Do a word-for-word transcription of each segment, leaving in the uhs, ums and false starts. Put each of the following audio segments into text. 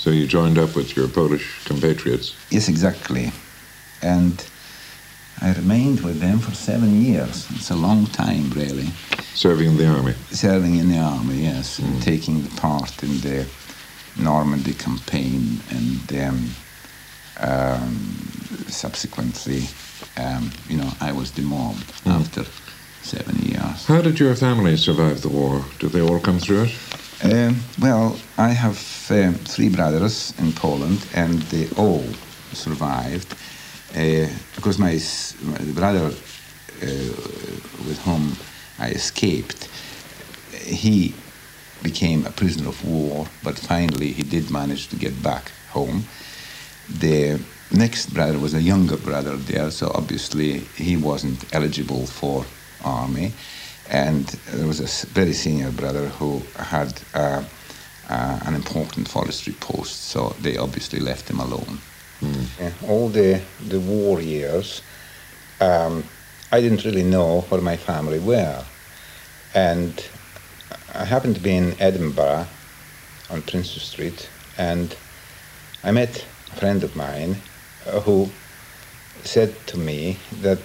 So you joined up with your Polish compatriots? Yes, exactly. And I remained with them for seven years. It's a long time, really. Serving in the army? Serving in the army, yes. Mm. And taking part in the Normandy campaign, and um, um, subsequently, um, you know, I was demobbed mm. after seven years. How did your family survive the war? Did they all come through it? Um, well, I have uh, three brothers in Poland, and they all survived. Uh, because my, my brother, uh, with whom I escaped, he became a prisoner of war, but finally he did manage to get back home. The next brother was a younger brother there, so obviously he wasn't eligible for army. And there was a very senior brother who had uh, uh, an important forestry post, so they obviously left him alone. Mm. Yeah, all the, the war years, um, I didn't really know where my family were. And I happened to be in Edinburgh on Princes Street, and I met a friend of mine uh, who said to me that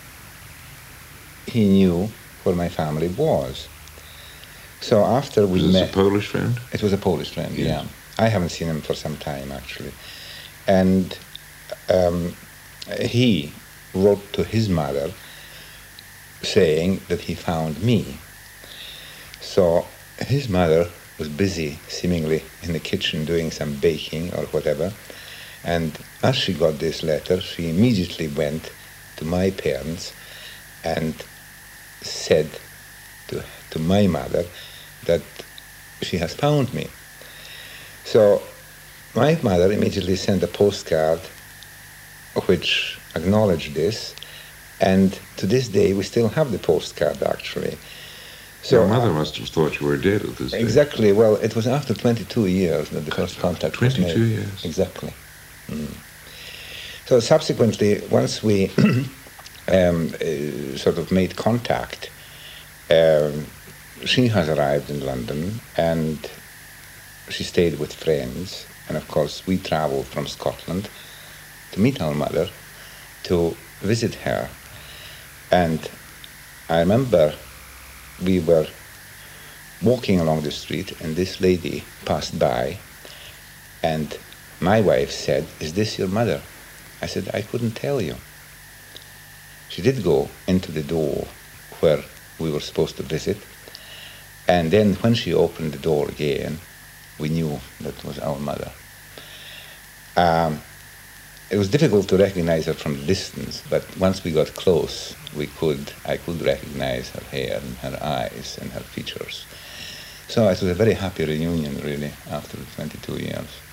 he knew where my family was. So after we was met... Was it a Polish friend? It was a Polish friend, yes. Yeah. I haven't seen him for some time, actually. And um, he wrote to his mother saying that he found me. So his mother was busy, seemingly, in the kitchen doing some baking or whatever. And as she got this letter, she immediately went to my parents and said to, to my mother that she has found me. So my mother immediately sent a postcard which acknowledged this, and to this day we still have the postcard, actually. So your mother must have thought you were dead at this Exactly. Day. Well, it was after twenty-two years that the first contact was made. twenty-two years. Exactly. Mm. So subsequently, once we um, uh, sort of made contact, um, she has arrived in London, and she stayed with friends. And of course, we traveled from Scotland to meet our mother, to visit her. And I remember we were walking along the street, and this lady passed by, and my wife said, "Is this your mother?" I said, "I couldn't tell you." She did go into the door where we were supposed to visit, and then when she opened the door again, we knew that was our mother. Um, it was difficult to recognize her from a distance, but once we got close, we could, I could recognize her hair and her eyes and her features. So it was a very happy reunion, really, after twenty-two years.